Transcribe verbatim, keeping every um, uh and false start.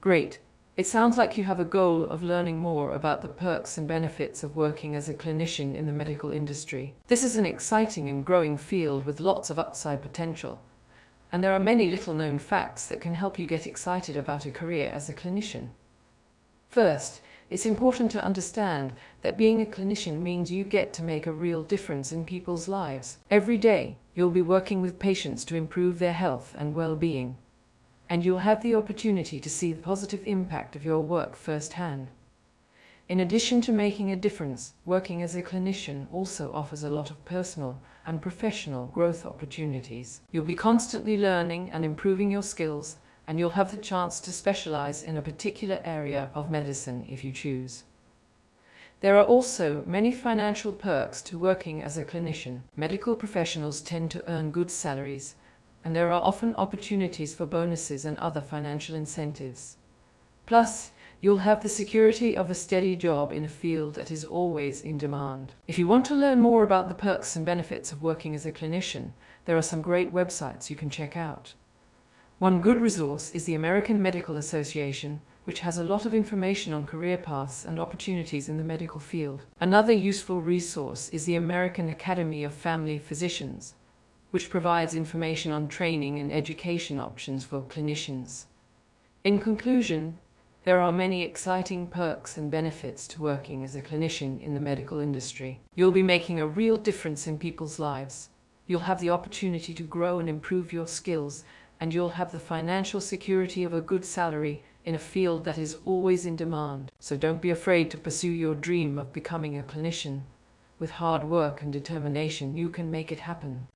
Great. It sounds like you have a goal of learning more about the perks and benefits of working as a clinician in the medical industry. This is an exciting and growing field with lots of upside potential, and there are many little-known facts that can help you get excited about a career as a clinician. First, it's important to understand that being a clinician means you get to make a real difference in people's lives. Every day, you'll be working with patients to improve their health and well-being, and you'll have the opportunity to see the positive impact of your work firsthand. In addition to making a difference, working as a clinician also offers a lot of personal and professional growth opportunities. You'll be constantly learning and improving your skills, and you'll have the chance to specialize in a particular area of medicine if you choose. There are also many financial perks to working as a clinician. Medical professionals tend to earn good salaries, and there are often opportunities for bonuses and other financial incentives. Plus, you'll have the security of a steady job in a field that is always in demand. If you want to learn more about the perks and benefits of working as a clinician, there are some great websites you can check out. One good resource is the American Medical Association, which has a lot of information on career paths and opportunities in the medical field. Another useful resource is the American Academy of Family Physicians, which provides information on training and education options for clinicians. In conclusion, there are many exciting perks and benefits to working as a clinician in the medical industry. You'll be making a real difference in people's lives. You'll have the opportunity to grow and improve your skills, and you'll have the financial security of a good salary in a field that is always in demand. So don't be afraid to pursue your dream of becoming a clinician. With hard work and determination, you can make it happen.